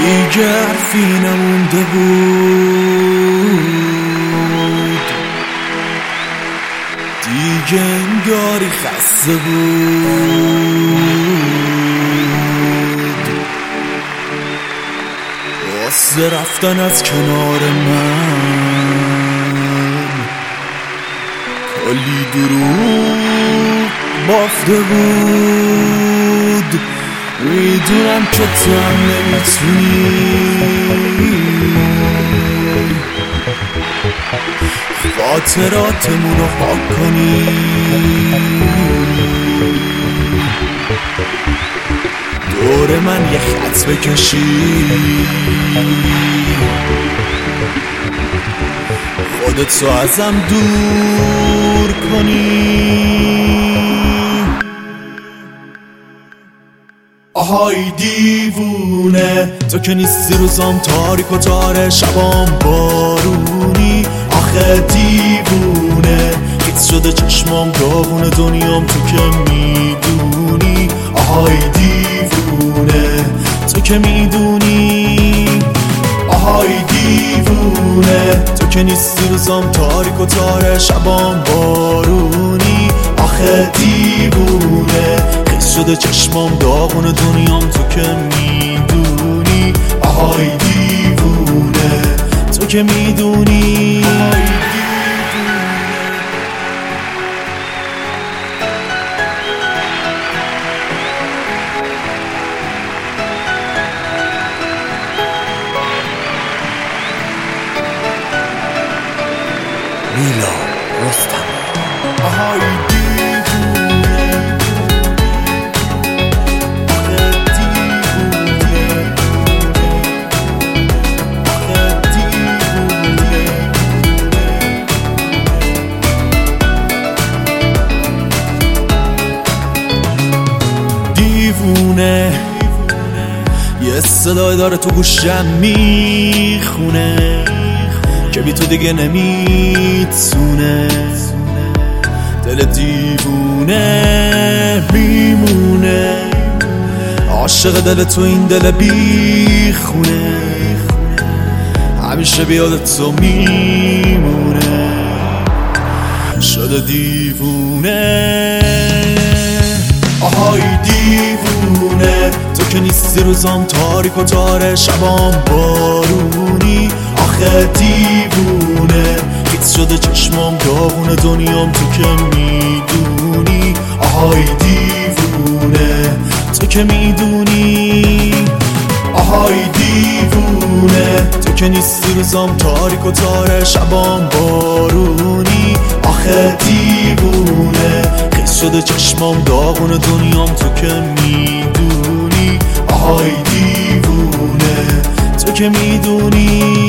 دیگه حرفی نمونده بود، دیگه انگاری خسته بود واسه رفتن از کنار من. کلی دروغ بافته بود، میدونم که تو هم نمیتونی خاطراتمون رو پاک کنی. دور من یه خط بکشی، خودتو ازم دور کنی. آهای دیوونه، تو که نیستی روزام تاریک و تاره، شبام بارونی. آخه دیوونه، خیس شده چشمام، داغونه دنیام، تو که میدونی. آهای دیوونه، تو که میدونی. آهای دیوونه، تو که نیستی روزام تاریک و تاره، شبام بارونی. آخه دیوونه، شده چشمام، داغون دنیام، تو که میدونی. آهای دیوونه، تو که میدونی. میلا رستم. آهای دیوونه، یه صدای داره تو گوشم میخونه که بی تو دیگه نمیتونه. دل دیوونه میمونه، عاشق دل تو این دل بیخونه، همیشه بیاد تو میمونه. شده دیوونه. آهای دیوونه، تو که نیستی روزام تاریک و تاره، شبام بارونی. آخه دیوونه، خیس شده چشمام، داغون دنیام، تو که میدونی. آهای دیوونه، تو که میدونی. آهای دیوونه، تو که نیستی روزام تاریک و تاره، شبام بارونی. آخه دیوونه، خیس شده چشمام، داغون دنیام، تو که میدونی. آهای دیوونه، تو که میدونی.